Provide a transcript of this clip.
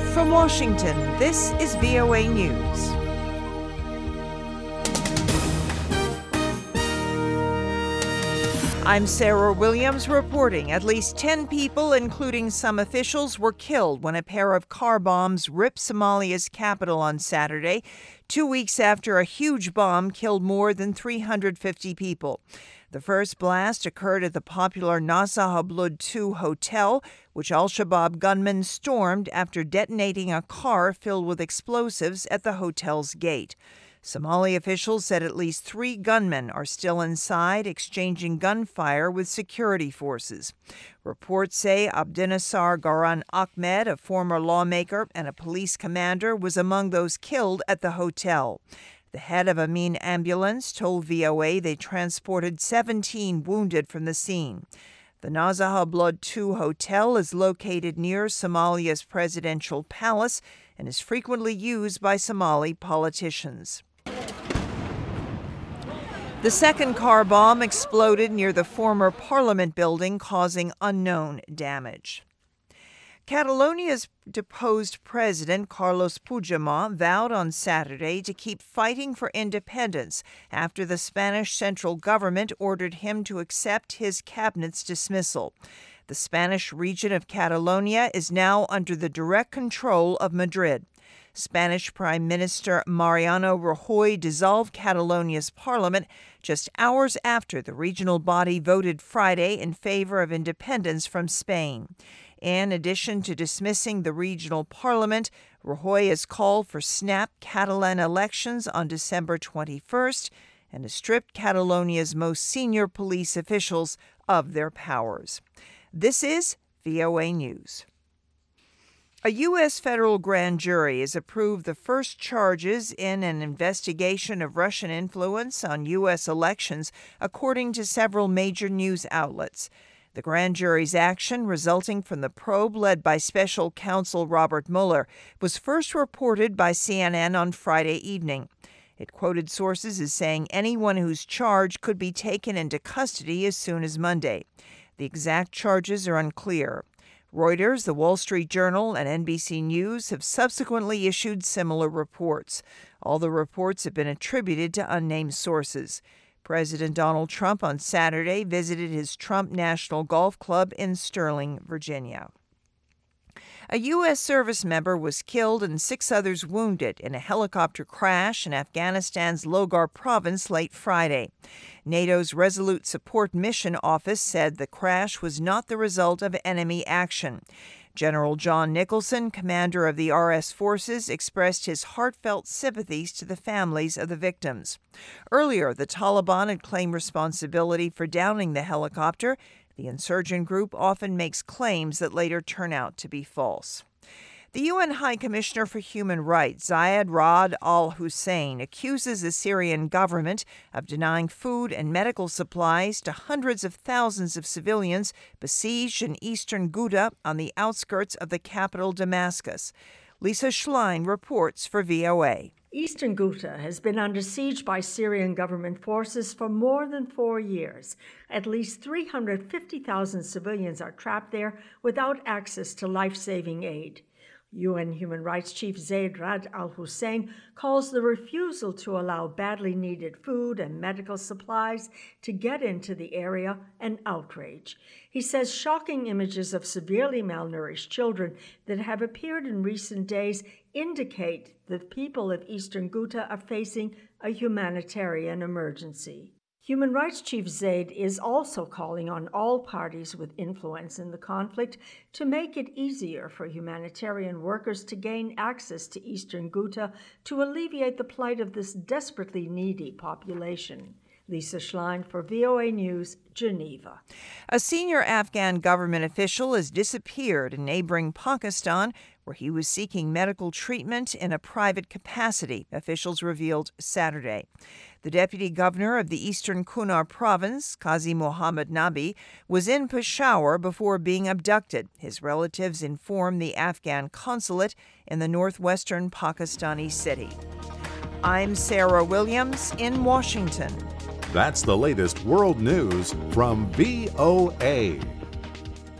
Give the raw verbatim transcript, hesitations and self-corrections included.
From Washington, this is V O A News. I'm Sarah Williams reporting. At least ten people, including some officials, were killed when a pair of car bombs ripped Somalia's capital on Saturday, two weeks after a huge bomb killed more than three hundred fifty people. The first blast occurred at the popular Nasaha Blood two hotel, which al-Shabaab gunmen stormed after detonating a car filled with explosives at the hotel's gate. Somali officials said at least three gunmen are still inside, exchanging gunfire with security forces. Reports say Abdinasar Garan Ahmed, a former lawmaker and a police commander, was among those killed at the hotel. The head of Amin Ambulance told V O A they transported seventeen wounded from the scene. The Nasaha Blood two hotel is located near Somalia's presidential palace and is frequently used by Somali politicians. The second car bomb exploded near the former parliament building, causing unknown damage. Catalonia's deposed president, Carlos Puigdemont, vowed on Saturday to keep fighting for independence after the Spanish central government ordered him to accept his cabinet's dismissal. The Spanish region of Catalonia is now under the direct control of Madrid. Spanish Prime Minister Mariano Rajoy dissolved Catalonia's parliament just hours after the regional body voted Friday in favor of independence from Spain. In addition to dismissing the regional parliament, Rajoy has called for snap Catalan elections on December twenty-first and has stripped Catalonia's most senior police officials of their powers. This is V O A News. A U S federal grand jury has approved the first charges in an investigation of Russian influence on U S elections, according to several major news outlets. The grand jury's action, resulting from the probe led by special counsel Robert Mueller, was first reported by C N N on Friday evening. It quoted sources as saying anyone who's charged could be taken into custody as soon as Monday. The exact charges are unclear. Reuters, The Wall Street Journal, and N B C News have subsequently issued similar reports. All the reports have been attributed to unnamed sources. President Donald Trump on Saturday visited his Trump National Golf Club in Sterling, Virginia. A U S service member was killed and six others wounded in a helicopter crash in Afghanistan's Logar province late Friday. NATO's Resolute Support Mission Office said the crash was not the result of enemy action. General John Nicholson, commander of the R S forces, expressed his heartfelt sympathies to the families of the victims. Earlier, the Taliban had claimed responsibility for downing the helicopter. The insurgent group often makes claims that later turn out to be false. The U N High Commissioner for Human Rights, Zeid Ra'ad Al Hussein, accuses the Syrian government of denying food and medical supplies to hundreds of thousands of civilians besieged in eastern Ghouta on the outskirts of the capital Damascus. Lisa Schlein reports for V O A. Eastern Ghouta has been under siege by Syrian government forces for more than four years. At least three hundred fifty thousand civilians are trapped there without access to life-saving aid. U N Human Rights Chief Zeid Ra'ad Al Hussein calls the refusal to allow badly needed food and medical supplies to get into the area an outrage. He says shocking images of severely malnourished children that have appeared in recent days indicate the people of Eastern Ghouta are facing a humanitarian emergency. Human Rights Chief Zeid is also calling on all parties with influence in the conflict to make it easier for humanitarian workers to gain access to Eastern Ghouta to alleviate the plight of this desperately needy population. Lisa Schlein for V O A News, Geneva. A senior Afghan government official has disappeared in neighboring Pakistan, where he was seeking medical treatment in a private capacity, officials revealed Saturday. The deputy governor of the eastern Kunar province, Qazi Mohammad Nabi, was in Peshawar before being abducted. His relatives informed the Afghan consulate in the northwestern Pakistani city. I'm Sarah Williams in Washington. That's the latest world news from V O A.